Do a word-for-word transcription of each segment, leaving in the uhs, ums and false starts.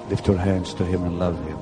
Lift your hands to Him and love Him.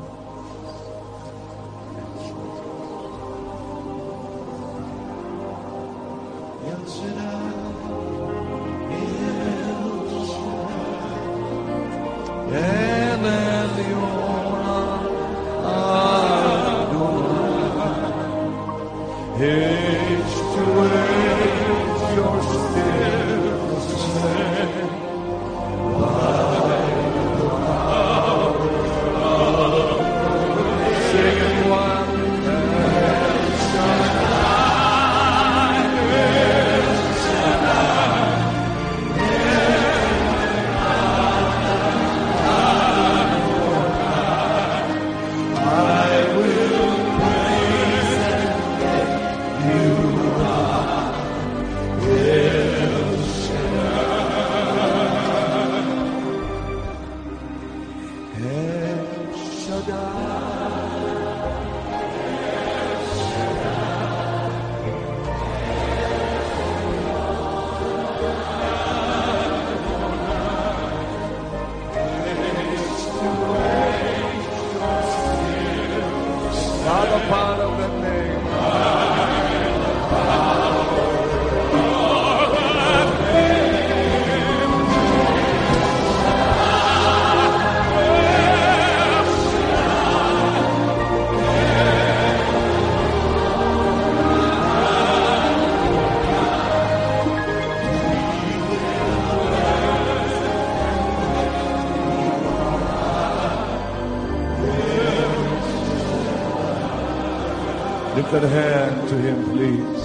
Lift that hand to Him, please.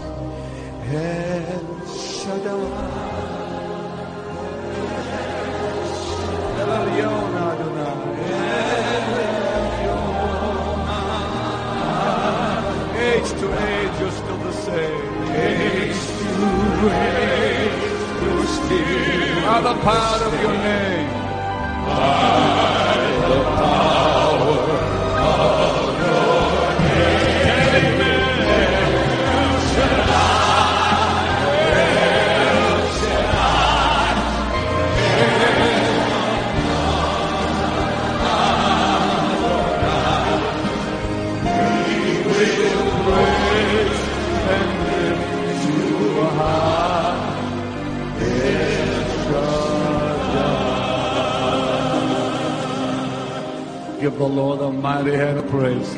El Shaddai, El Elyon Adonai, age to age, you're still the same. Age to age, you're still. By the power of your name. By the power of your name. Give the Lord a mighty hand of praise.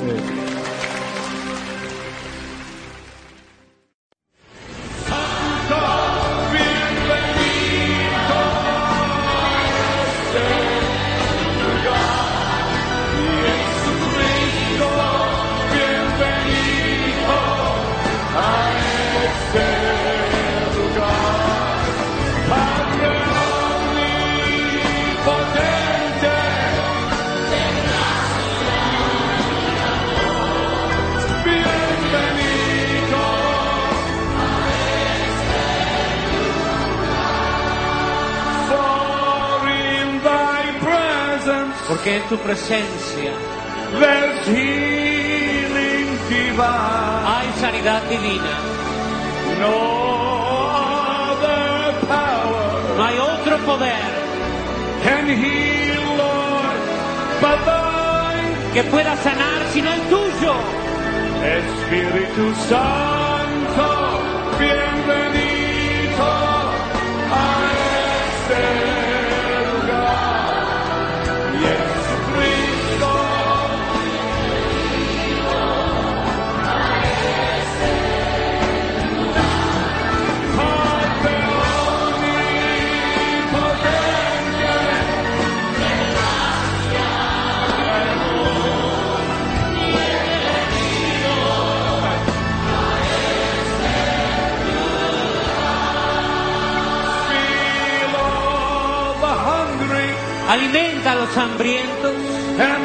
Porque en tu presencia there's healing divine. Hay sanidad divina. No other power No hay otro poder can heal, Lord, but thine. que pueda sanar sino el tuyo. Espíritu Santo, bienvenido a este. Alimenta a los hambrientos and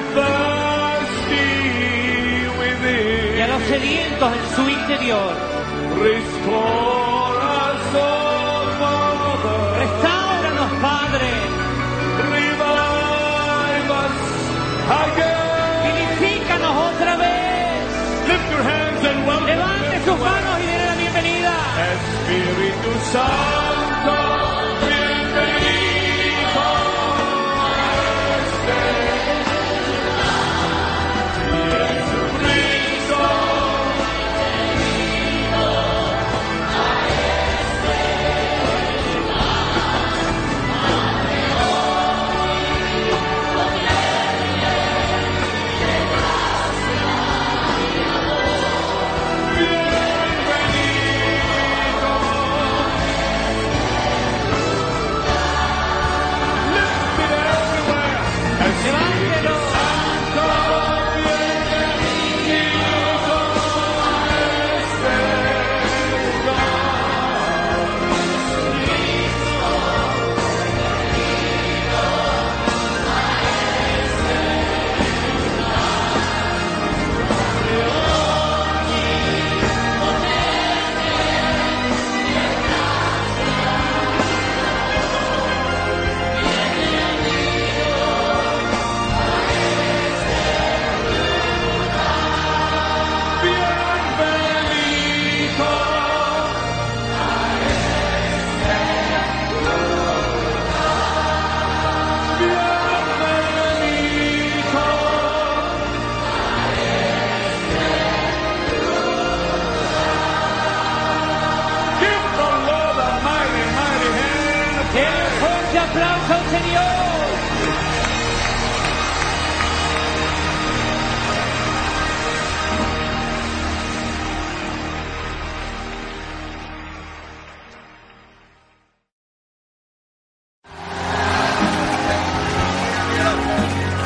thirsty within. y a los sedientos en su interior. Restore us, oh Father. Restáuranos, Padre. Revive us again. Vivifícanos otra vez. Lift your hands and welcome. Levante sus manos y denle la bienvenida. Espíritu Santo, bienvenido a este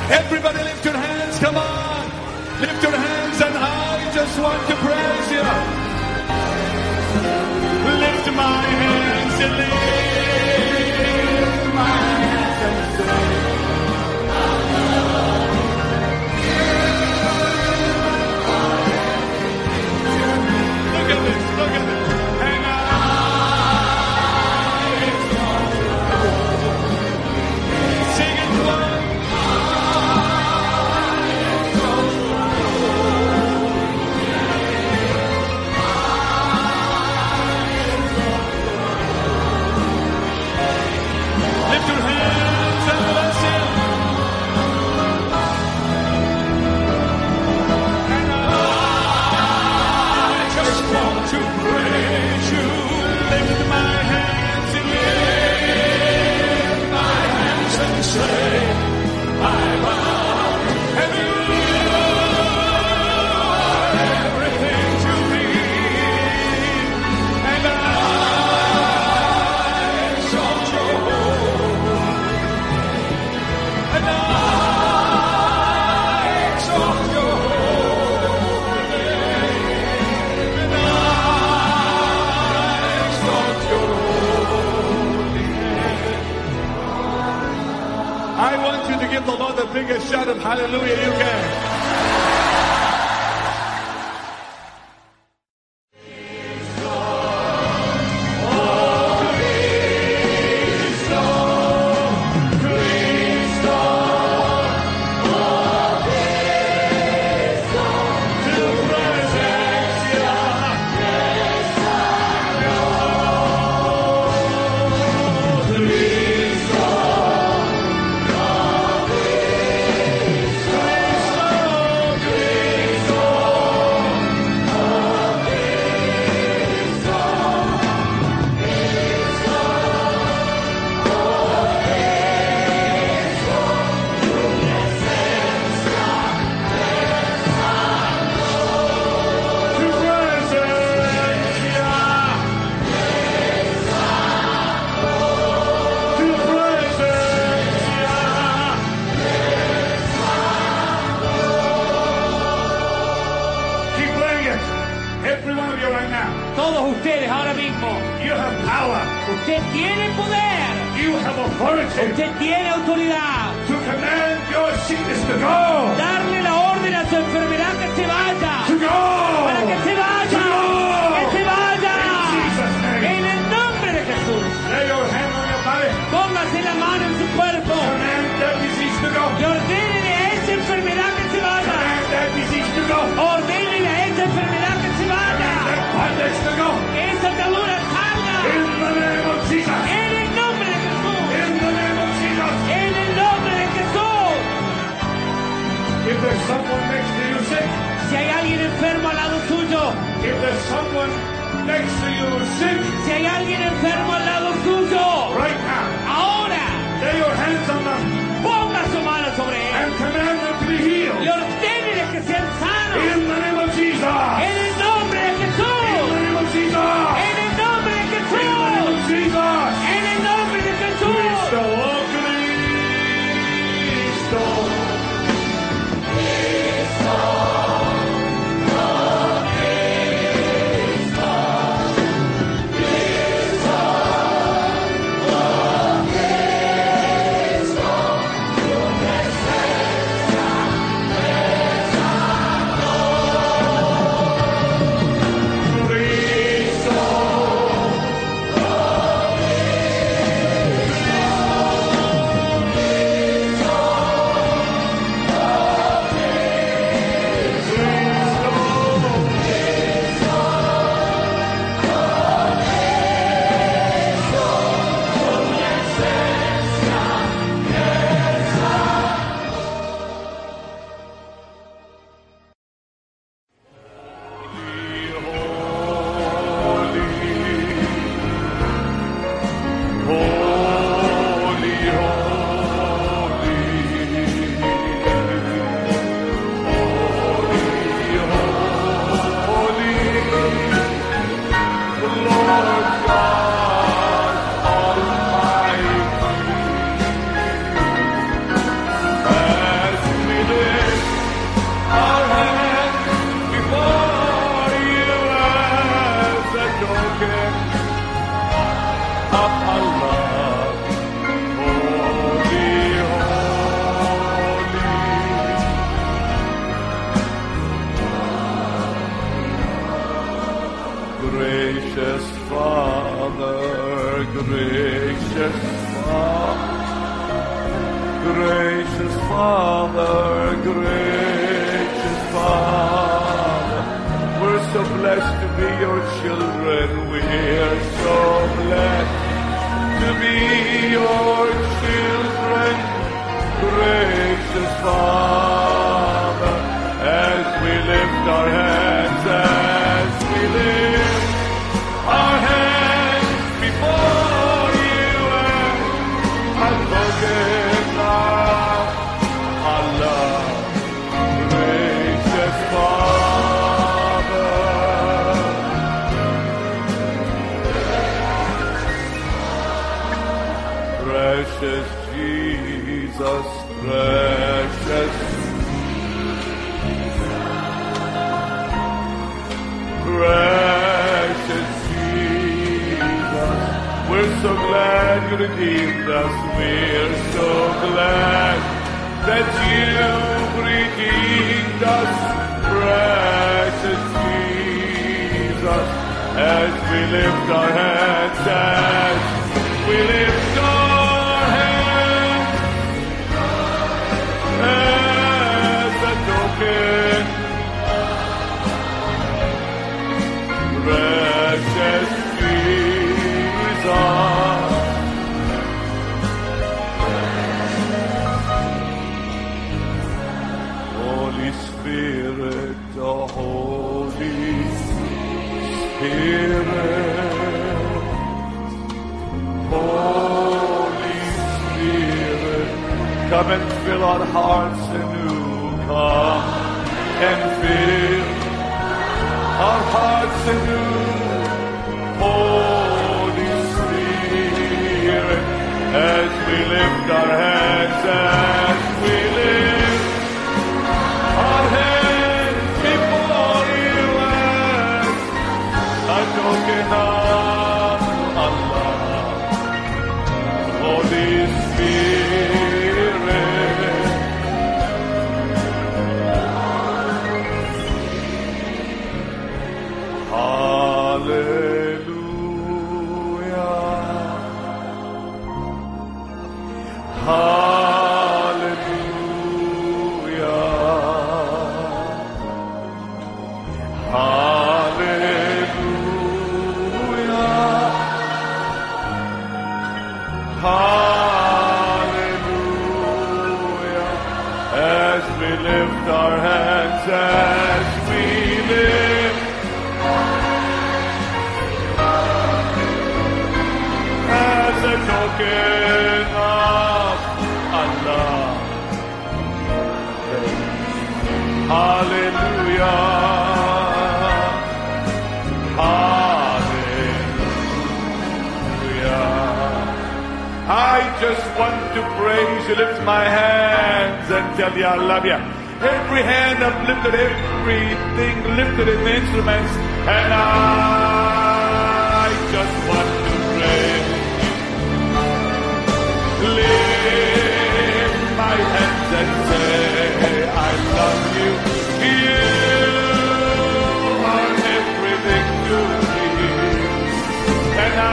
Everybody lift your hands, come on. Lift your hands and I just want to praise you. Lift my hands and lift my hands and say, look at this, look at this. And I sing it loud. Lift your hands and bless him. And I just want to praise you. Lift my hands and lift my hands and say, I love and you are everything to me. And I exalt your and I exalt your holy name. And I exalt your holy name. I want you to give the Lord the biggest shout of hallelujah you can. Todos ustedes ahora mismo. You have power. Usted tiene poder. You have authority Usted tiene autoridad. to command your sickness to go. Darle la orden a su enfermedad que se vaya. To go. Para que se vaya. To go. Que se vaya. In Jesus' name. En el nombre de Jesús. Lay your hand on your body. Póngase la mano en su cuerpo. Command that disease to go. Y ordénele a esa enfermedad que se vaya. Command that disease to go. Ordénele a esa enfermedad que se vaya. That bondage to go. Que esa atadura salga. In the name of Jesus. En el nombre de Jesús. In the name of Jesus. En el nombre de Jesús. If there's someone next to you sick, Si hay alguien enfermo al lado suyo. if there's someone next to you sick, Si hay alguien enfermo al lado suyo. right now, Ahora. lay your hands on them Ponga su mano sobre él. and command them to be Y healed. ordénele que sean sanos. In the name of Jesus. En el nombre de In the Jesús. name of Jesus. En el nombre de In the name Jesús. of Jesus. En el nombre de Jesús. Cristo, oh Cristo. Gracious Father, gracious Father, we're so blessed to be your children. We're so blessed to be your children. Gracious Father, as we lift our hands, as we lift our hands before you and advocate Allah, gracious Father. Precious Jesus, precious, precious Jesus. We're so glad you redeemed us. We're so glad that you've redeemed us. Precious Jesus, as we lift our hands, as we lift our precious Jesus, Holy Spirit, the Holy Spirit, Holy Spirit, come and fill our hearts anew. Come and fill our hearts anew. Holy Spirit, as we lift our hands, as we lift our hands before you as a token of Allah. Holy Spirit, hallelujah, hallelujah, hallelujah, hallelujah, as we lift our hands, as we lift as a token of Allah. Hallelujah, hallelujah. I just want to praise you, lift my hands and tell you I love you. Every hand uplifted, everything lifted in the instruments, and I just want to praise. Lift my hands and say, I love you. You are everything to me. And I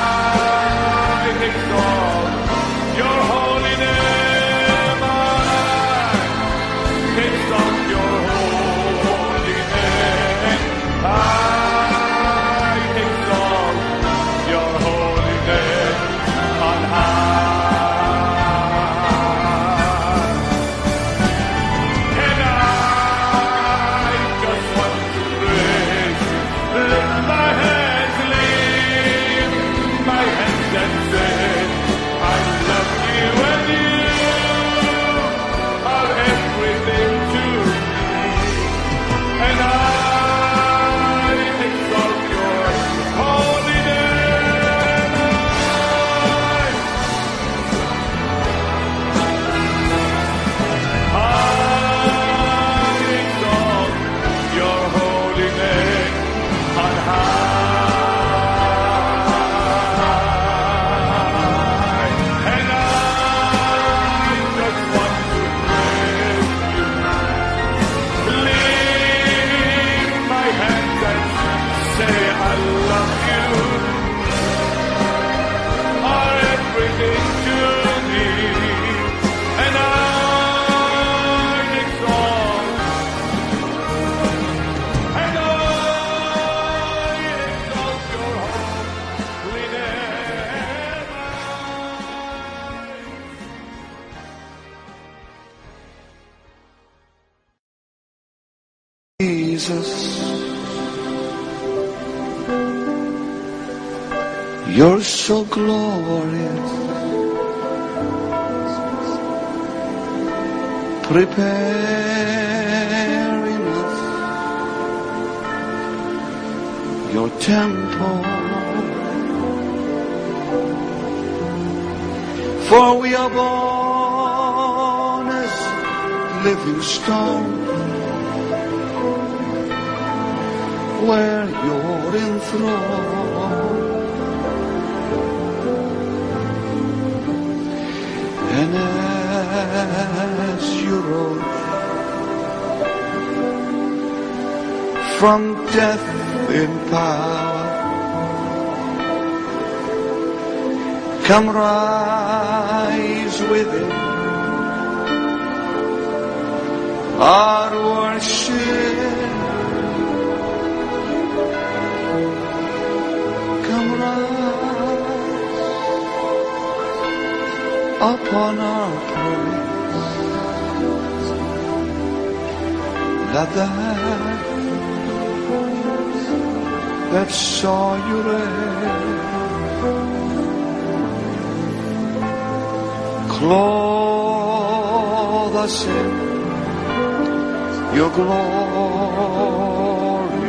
exalt your holy name. I exalt your holy name. I exalt your holy name on high. Jesus, you're so glorious, preparing us your temple, for we are born as living stones, where you're enthroned, and as you rose from death in power, come rise within our worship. Come rise upon our praise. Let that that saw you raise clothe us in your glory,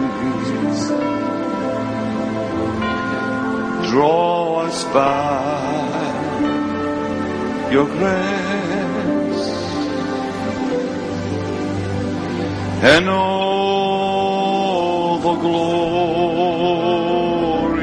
draw us by your grace, and all the glory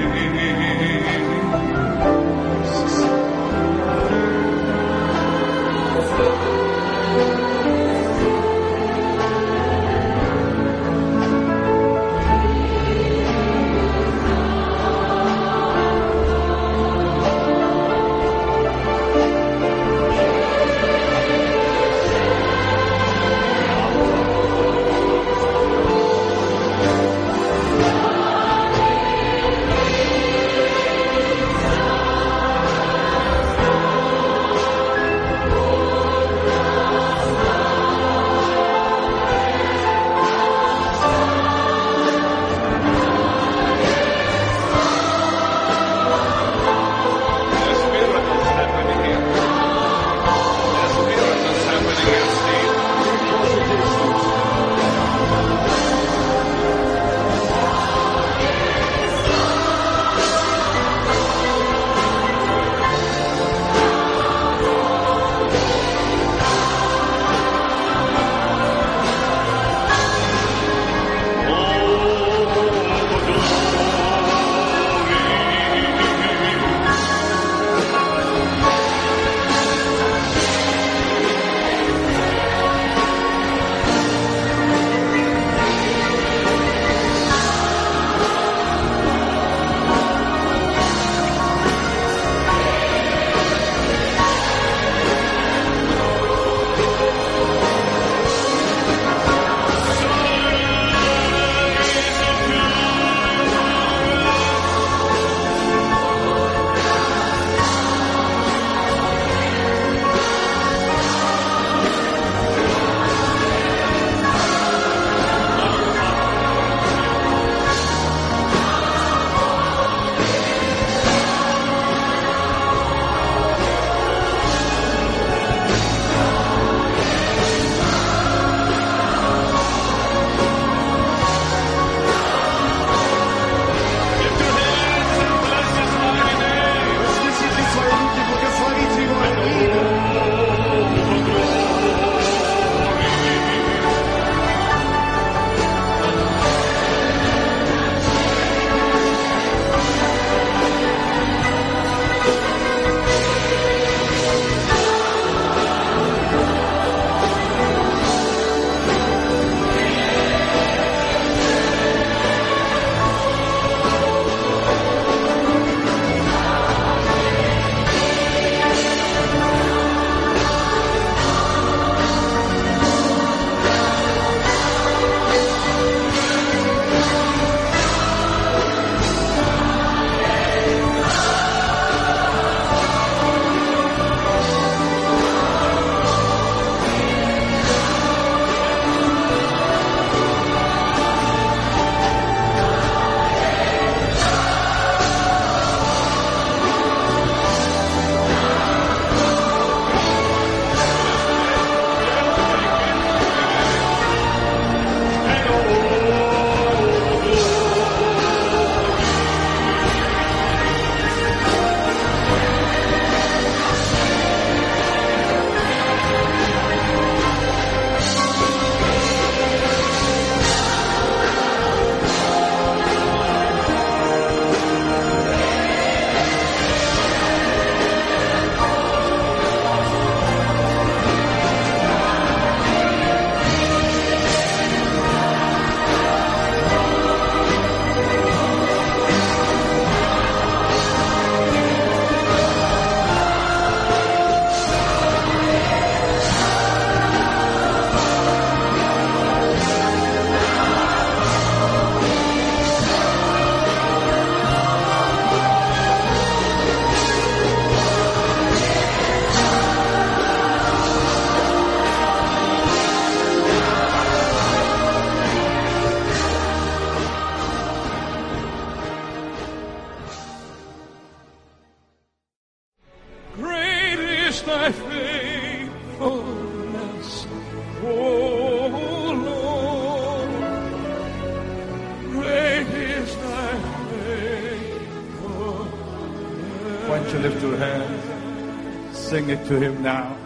sing it to him now.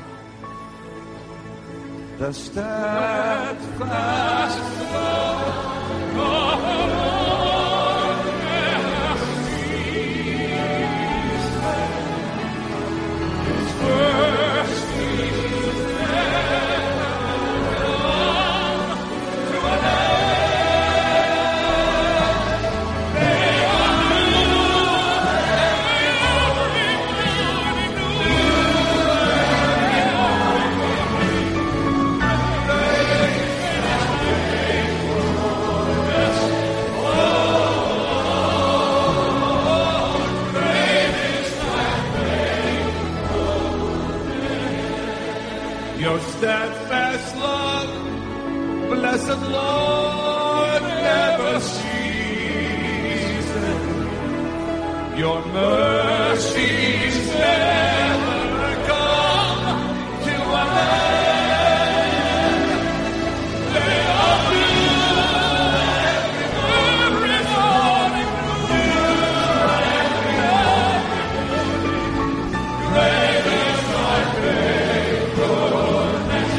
The steadfast love of the Lord never ceases. His mercies never run to an end. They are new every morning, new. Your steadfast love, blessed Lord, never ceases. Your mercies never come to an end. They are new every morning, new. Great is thy faithfulness.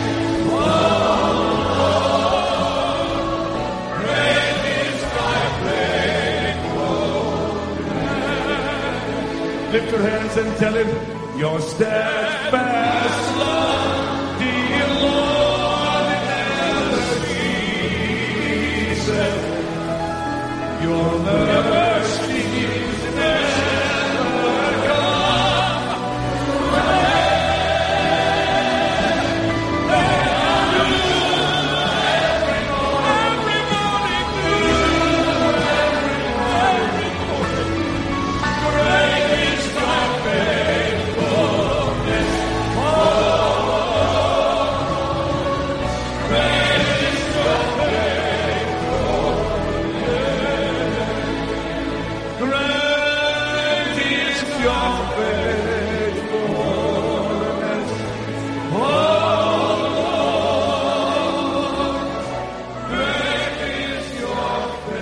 Lift your hands and tell him, your steadfast love, dear Lord, never ceases. Your mercies never come to an end. They are new every morning, new every morning. Great is thy faithfulness. Oh, great is thy faithfulness. Great is your faithfulness. Oh, great is your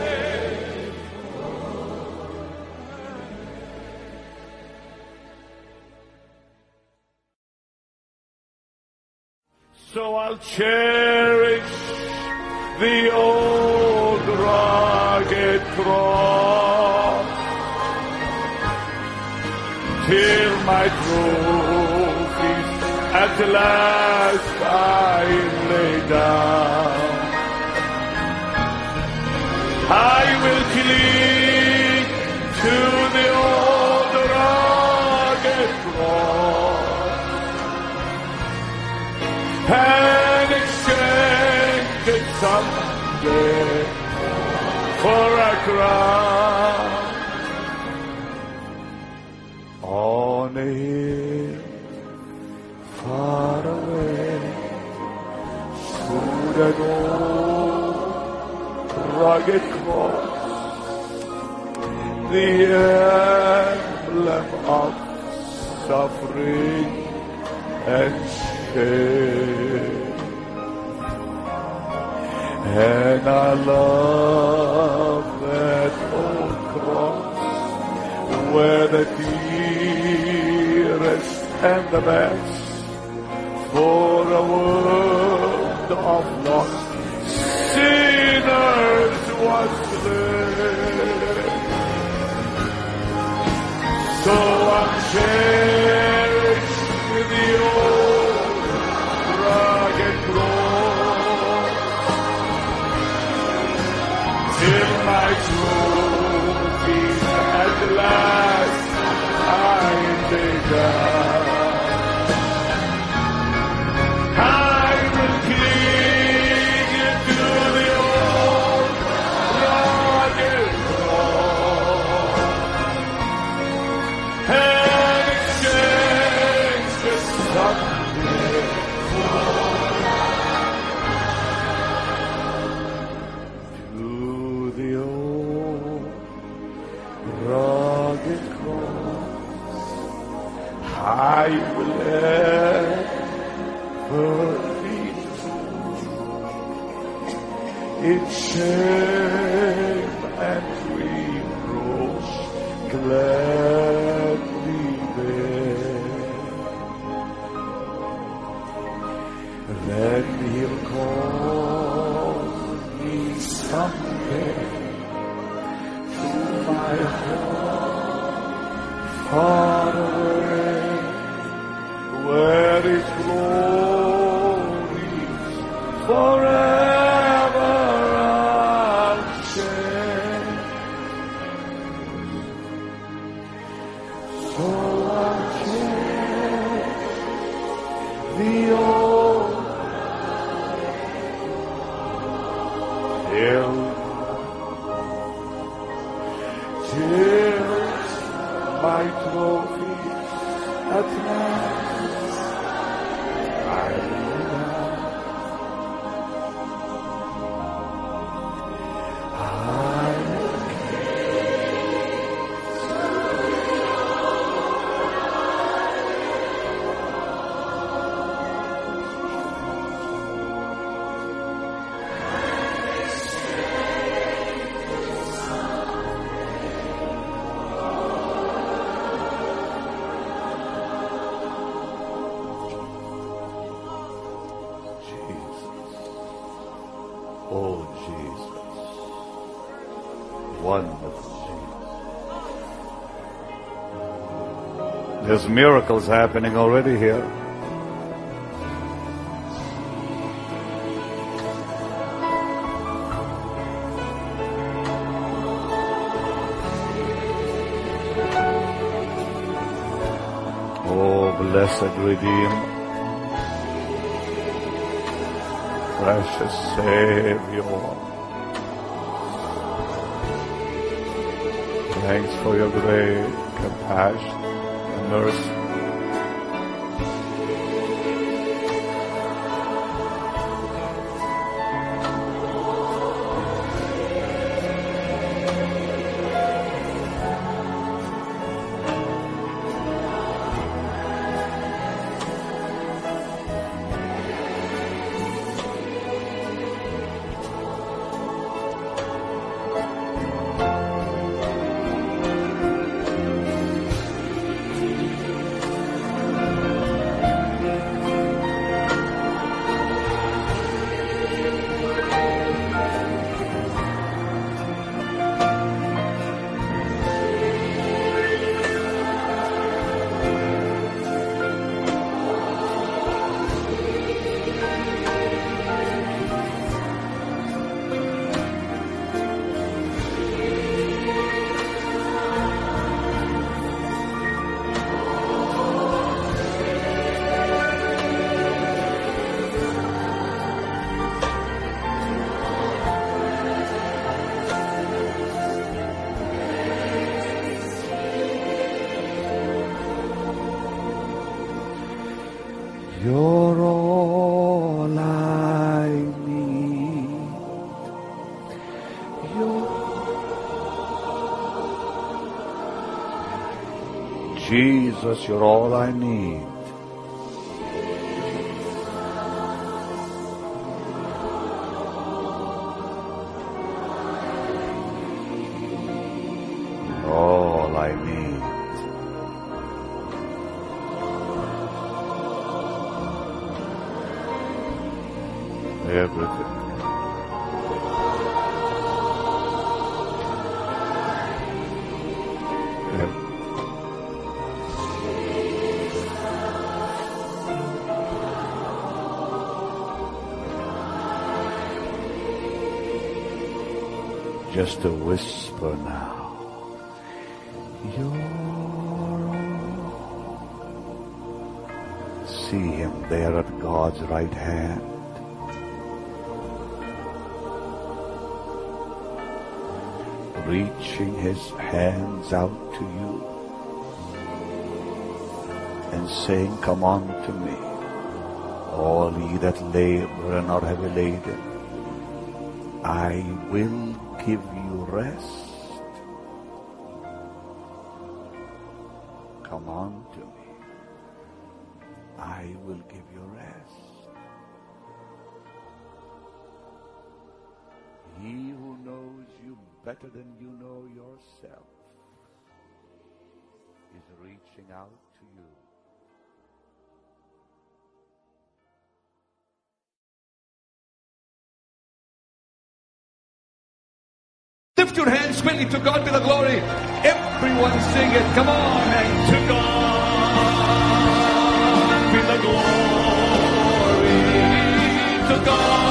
So I'll cherish the old rugged cross till my trophies at last I lay down. I will cling to the old rugged cross and exchange it someday for a crown. On a hill far away stood an old rugged cross, the emblem of suffering and shame. And I love that old cross where the dearest and the best for a world of lost sinners was there. So I'm cherished with the old rugged cross till my trophies at last I lay down. I will cling to the old rugged cross and exchange the someday to the old rugged cross. I will ever be in shame and reproach gladly bear. Then he'll call me someday to my home far away, where its glories forever unchanged. So I'll cherish the old till, till my trophies at last I Oh, Jesus. Wonderful Jesus. There's miracles happening already here. Oh, blessed Redeemer. Precious Savior, thanks for your great compassion and mercy. You're all I need. You're Jesus, you're all I need. All I need. Everything. Everything. Just a whisper now. You're see him there at God's right hand. Reaching his hands out to you and saying, come unto me, all ye that labor and are heavy laden, I will give you rest. Come unto me, I will give you rest. He who knows you better than you know yourself is reaching out to you. Lift your hands quickly. To God be the glory. Everyone sing it. Come on. And to God be the glory. To God.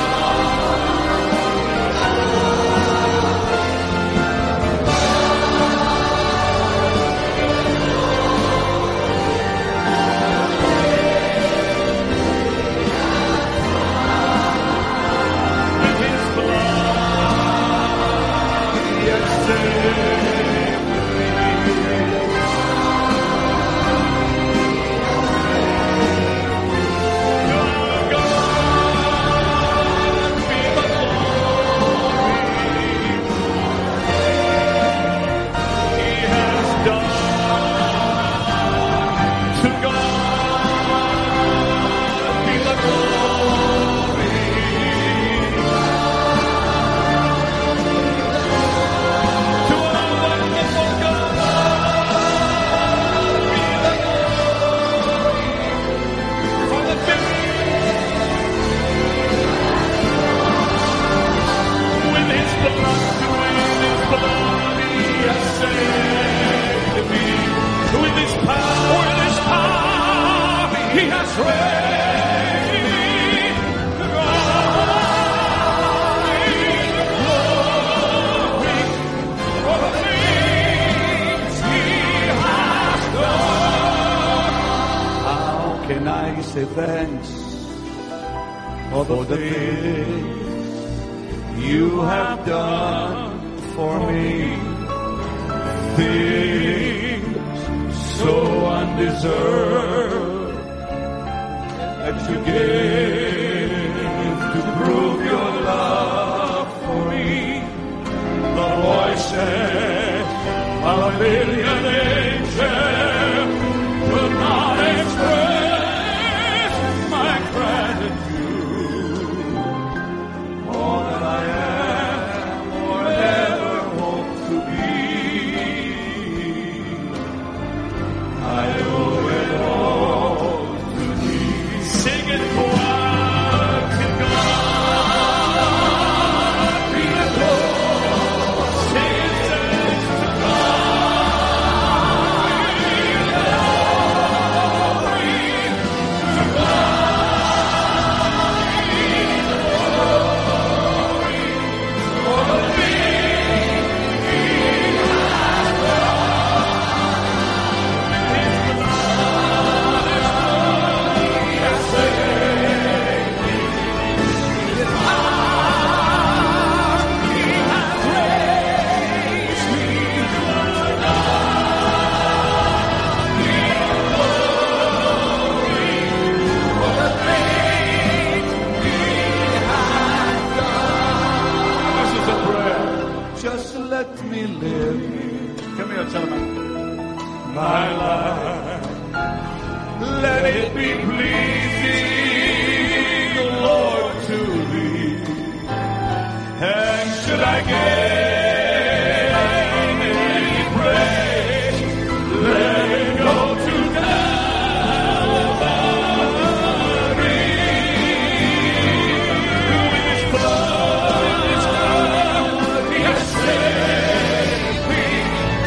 Thanks for the things you have done for me, things so undeserved that you gave to prove your love for me. The voices of a million angels could not express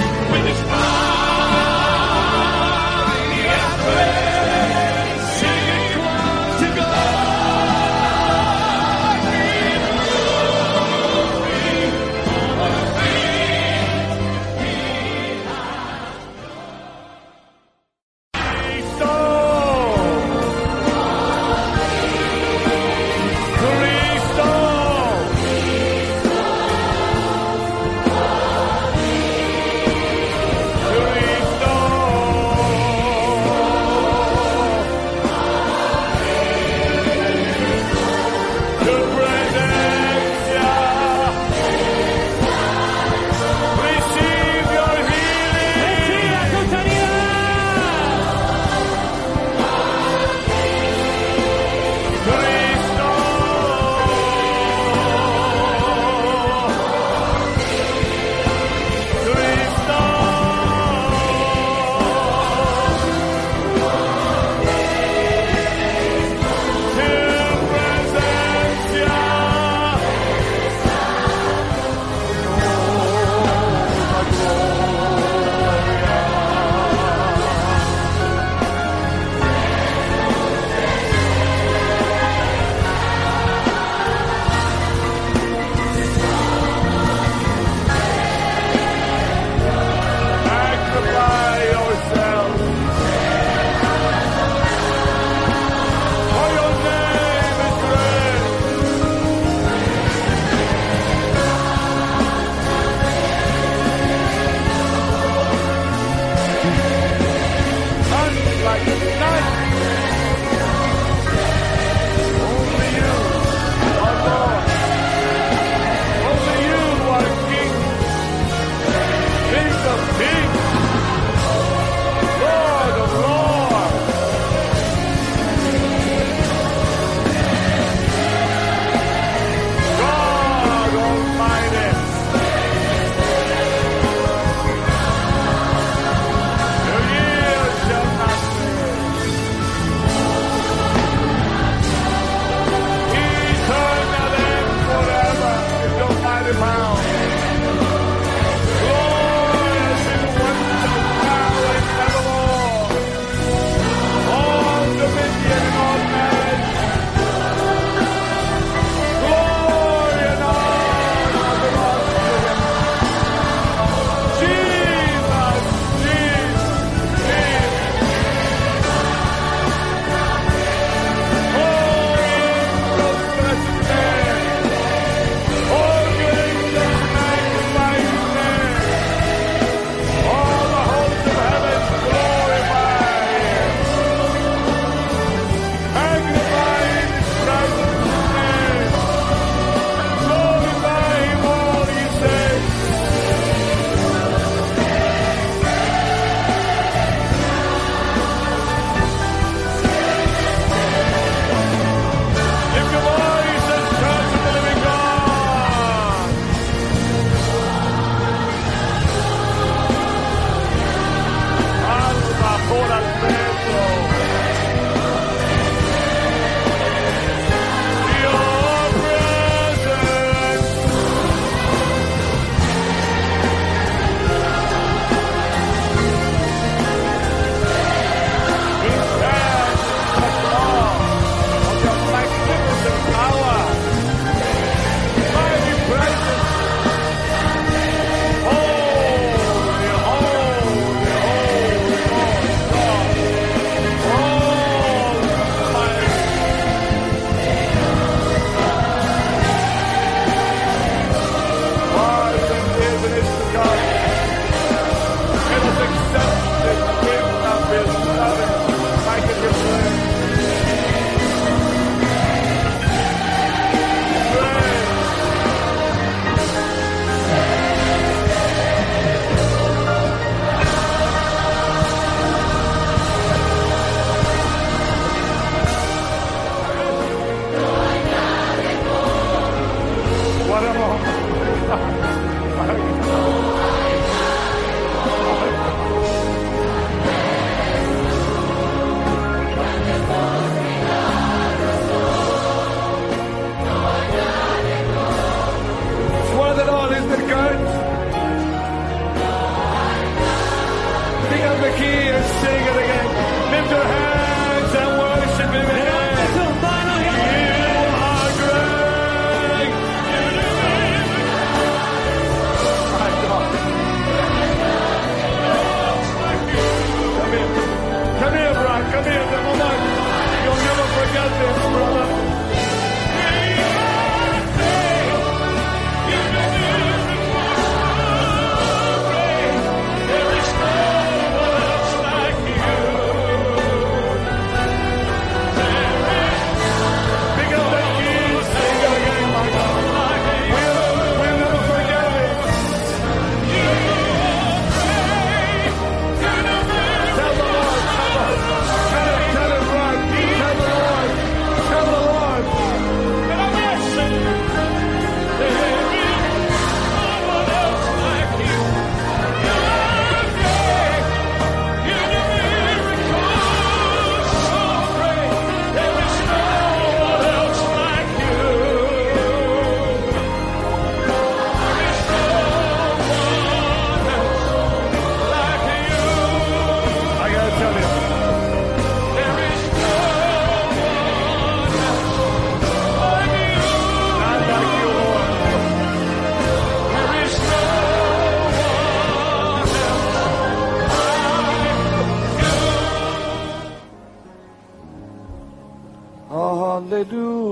Sing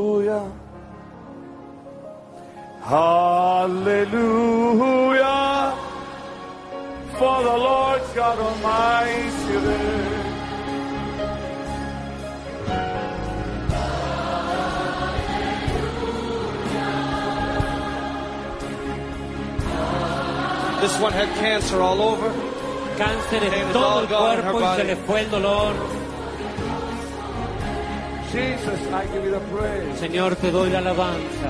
Hallelujah. Hallelujah. For the Lord God Almighty reigns. This one had cancer all over. Cáncer Pain en was todo all el gone in her cuerpo y se body. le fue el dolor. Jesus, I give you the praise. Señor, te doy la alabanza.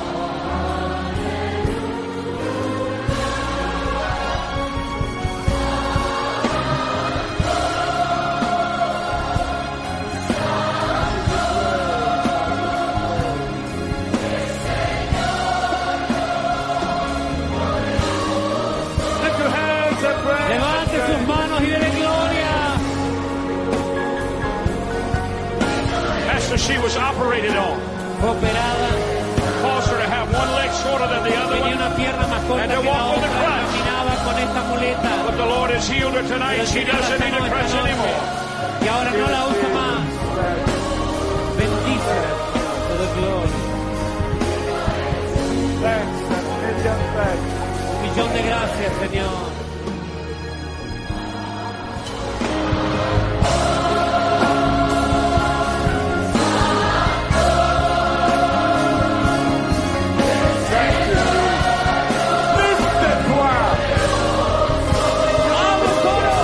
Lift your hands and praise. Levante sus manos y dele gloria. Pastor, she was operated on. Fue operada, Caused her to have one leg shorter than the other tenía one. una pierna más corta And que to la walk with otra, a crutch. caminaba con esta muleta. But the Lord has healed her Pero tonight. el She Señor la doesn't need sanó a esta crutch noche. anymore. Y ahora no la usa más. Bendícela, Señor, te doy gloria. Thanks, a million thanks. Un millón de gracias, Señor. Liste-toi. ¡Vamos, coro!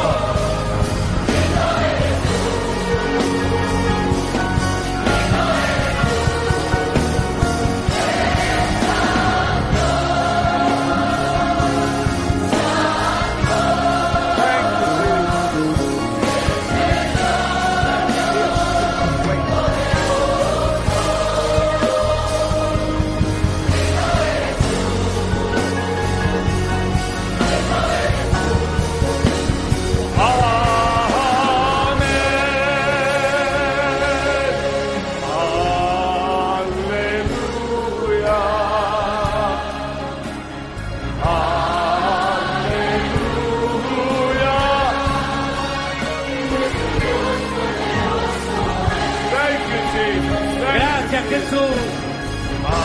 Gracias, Jesús.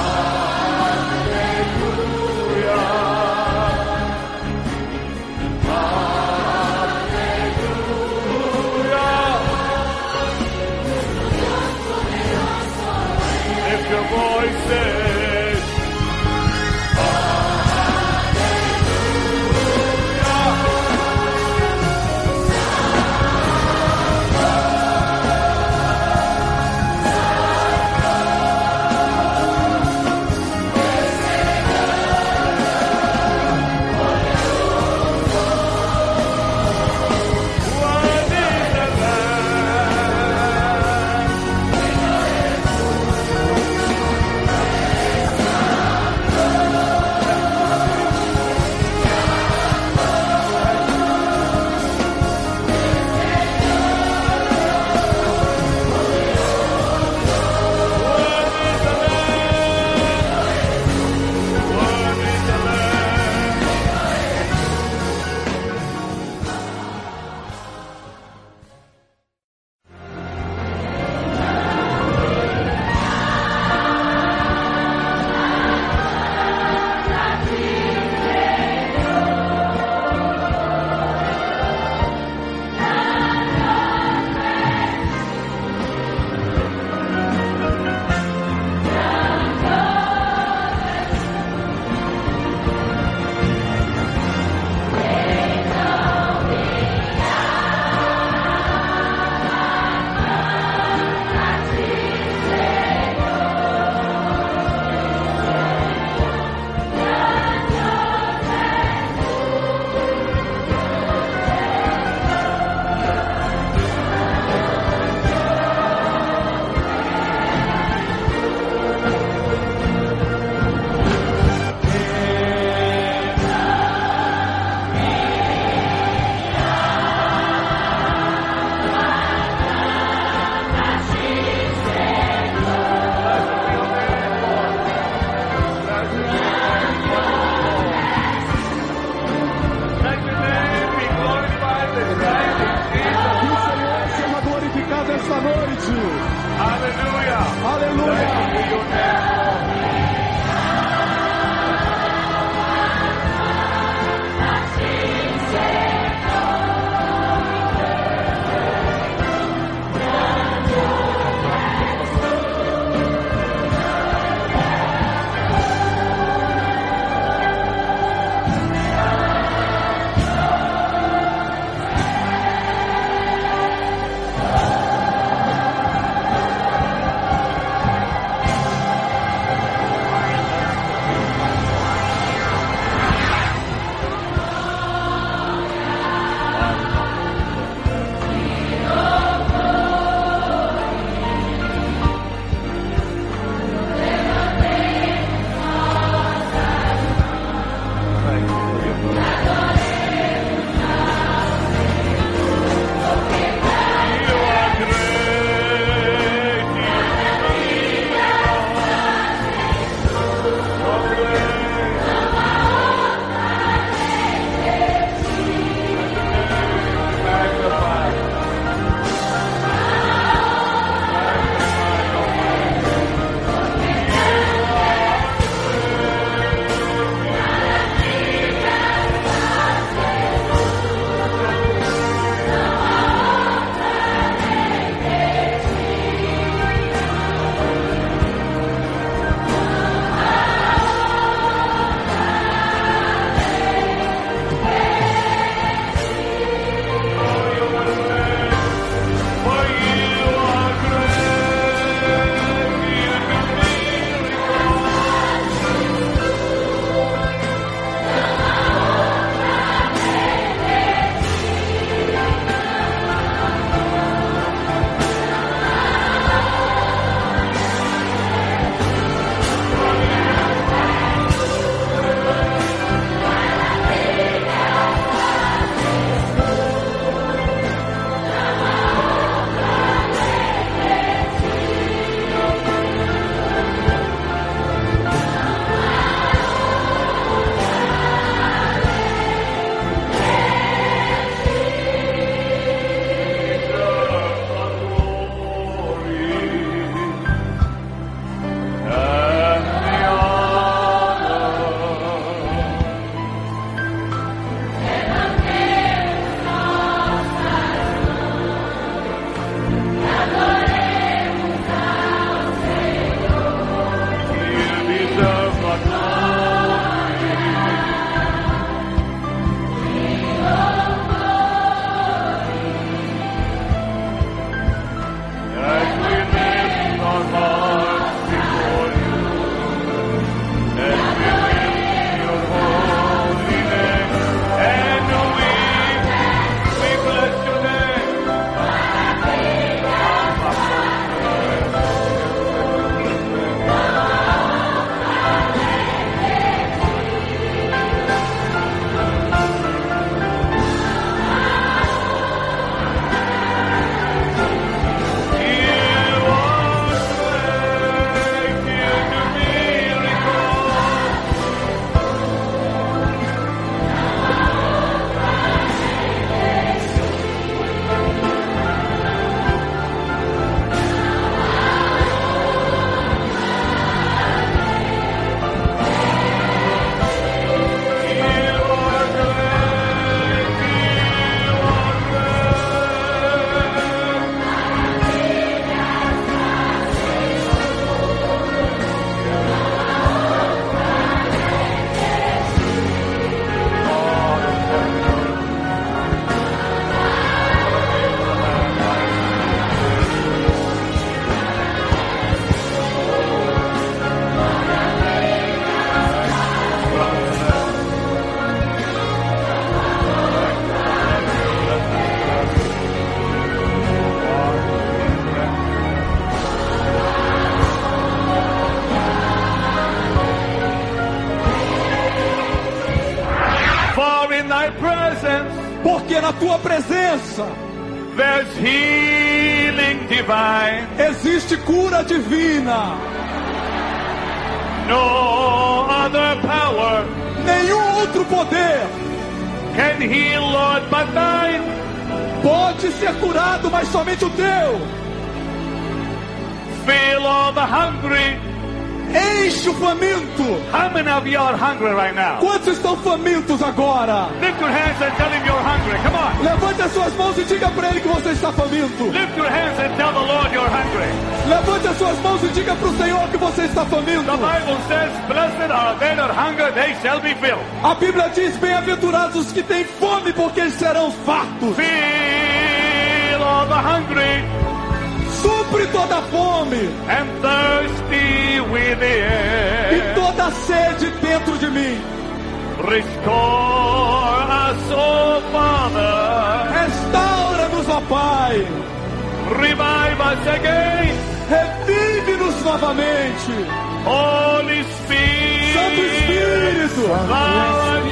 Lift your voices. What is the Lamb? Porque na tua presença there's healing divine. existe cura divina. No other power Nenhum outro poder can heal, Lord, but thine. pode ser curado, mas somente o teu. Fill all the hungry. Enche o faminto. How many of you are hungry right now? Quantos estão famintos agora? Lift your hands and tell him you're hungry. Come on. Levante as suas mãos e diga para ele que você está faminto. Lift your hands and tell the Lord you're hungry. Levante as suas mãos e diga para o Senhor que você está faminto. The Bible says, blessed are they that hunger, they shall be filled. A Bíblia diz, bem-aventurados os que têm fome, porque eles serão fartos. Fill all the hungry Supre toda a fome and thirsty e within. toda a sede dentro de mim. Restore us, O Father. Restaura-nos, ó Pai. Revive us again. Revive-nos novamente. Holy Spirit. Santo Espírito, Thou art